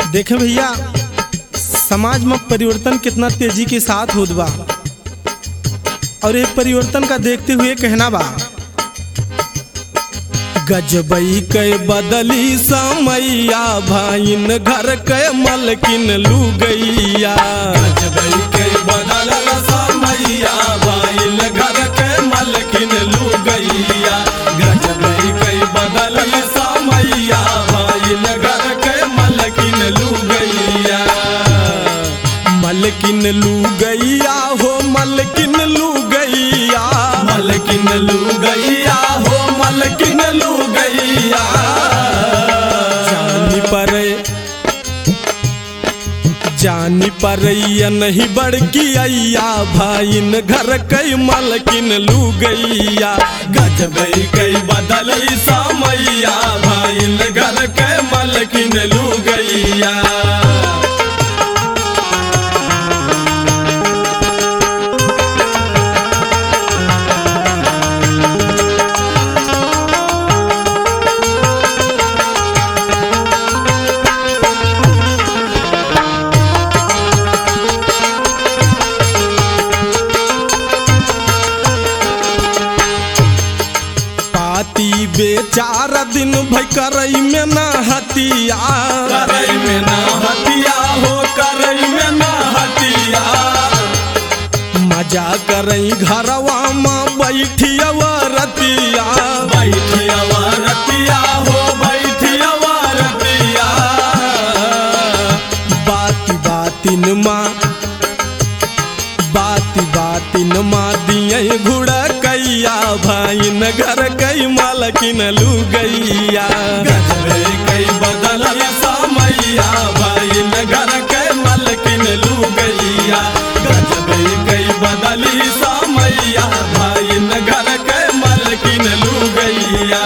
देखे भैया, समाज में परिवर्तन कितना तेजी के साथ होत बा और ये परिवर्तन का देखते हुए कहना बा, गजबई के बदली समैया भाइन घर के मलकिन लुगैया। गजबई के बदल समैया भाइन घर के मलकिन लुगैया। गजबई के बदल समैया भाइन घर के मलकिन लुगैया। मलकिन लुगैया हो मलकिन लुगैया। मलकिन लुगैया हो मलकिन लुगैया। जानी परैया नहीं बड़की अय्या भाइन घर कई मलकिन लुगैया। गजबई के बदल समैया भाइन घर के मलकिन लुगैया। बेचारा दिन भई करई में ना हतिया। करई में ना हतिया हो करई में ना हतिया। मजा करई घरवा में बैठिया रतिया। बैठिया रतिया हो बैठिया रतिया। बातिन माँ दिए घुड़कैया भाइन घर कई मलकिन लुगैया। गजबई के बदल समैया भाइन घर के मलकिन लुगैया। गजबई के बदल समैया भाइन घर के मलकिन लुगैया।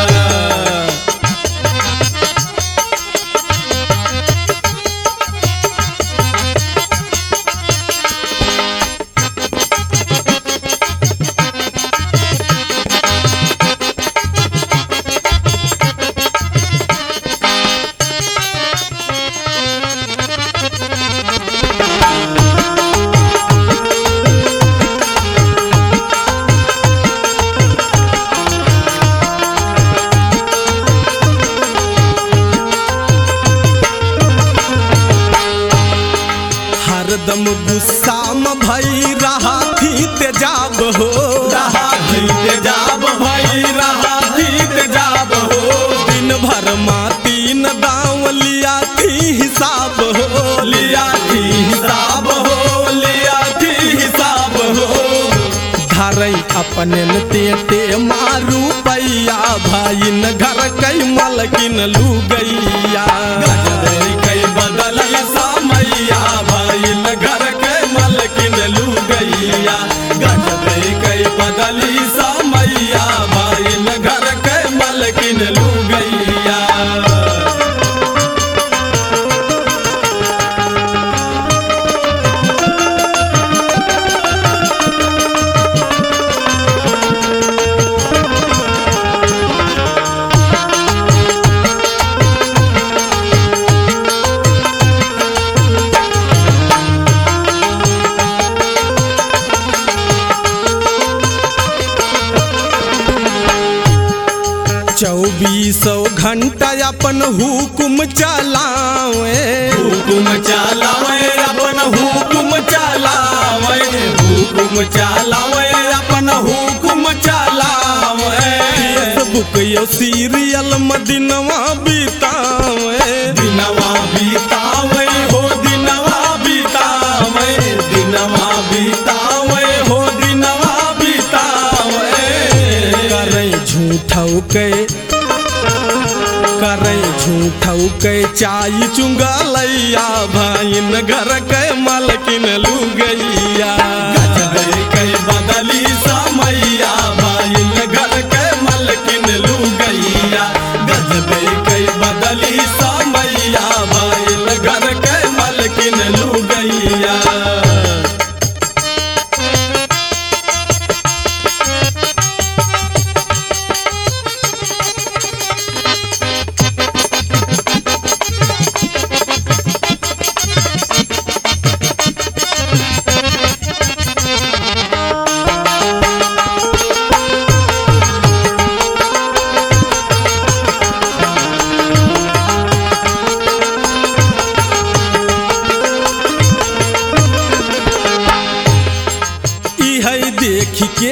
हरदम गुस्सा में भई रहा थी तेजाब हो। रहा थी तेजाब भई रहा थी तेजाब हो। दिन भर माँ तीन दाव लिया थी हिसाब हो। लिया थी हिसाब हो लिया थी हिसाब हो। धरई अपने तेटे मारू पैया भाइन घर कई मलकिन लुगैया। गजबई के बदल समैया भाइन घर के मलकिन लुगैया। गजबई के बदल समैया भाइन घर के मलकिन लुगैया। चौबीसों घंटा अपन हुकुम चलावे। हुकुम चलावे अपन हुकुम चलावे। हुकुम चलावे अपन हुकुम चलावे। फेसबुक यो सीरियल में दिनवा बितावे। दिनवा बितावे हो दिनवा बितावे। दिनवा बितावे हो दिनवा बितावे। करे झूठौ के चाय चुंगलैया भाइन घर के मलकिन लुगैया। गजबई के बदली समैया भाइन घर के मलकिन लुगैया। गजबई के बदली समैया भाइन घर के मलकिन लुगैया।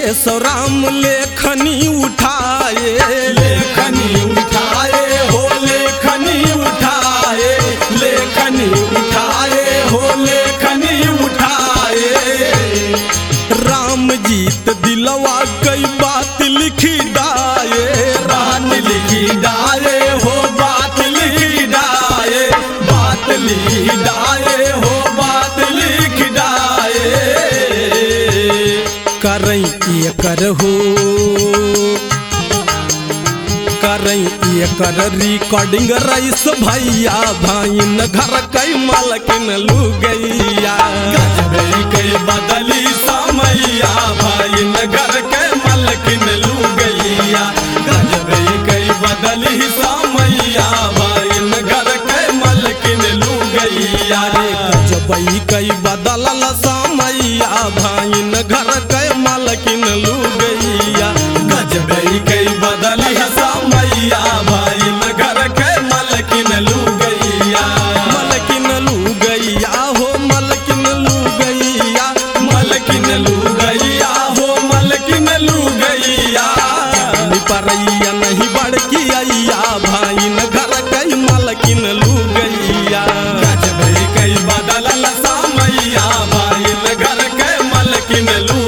केशव राम लेखनी उठाए, लेखनी उठाए हो लेखनी उठाए, लेखनी उठाए हो लेखनी उठाए। राम जीत दिलवा कई बात लिखी डाए, बात लिखी डाले हो बात लिखी डाले, बात लिखी डाले हो बात लिखी डाले। करई ये कर हो करई ये कर रिकॉर्डिंग रईस भैया भाइन घर कई मालकिन लू गैया। गजबे कई बदली समैया भाइन घर के मलकिन लू गैया, गजबे कई बदली समैया भाइन घर के मलकिन लू गैया। गजबई कई बदलल समैया भाइन घर के मालकिन लू गैया। गजबे कई बदली समैया भाइन घर के मलकिन लू गैया, मलकिन लू गैया हो मलकिन लू गैया, मलकिन लू गैया हो मलकिन लू गैया। परैया नहीं बड़की अइया भाइन घर कई मालकिन लू गैया। गजबे कई बदलल समैया भाइन घर के मलकिन लू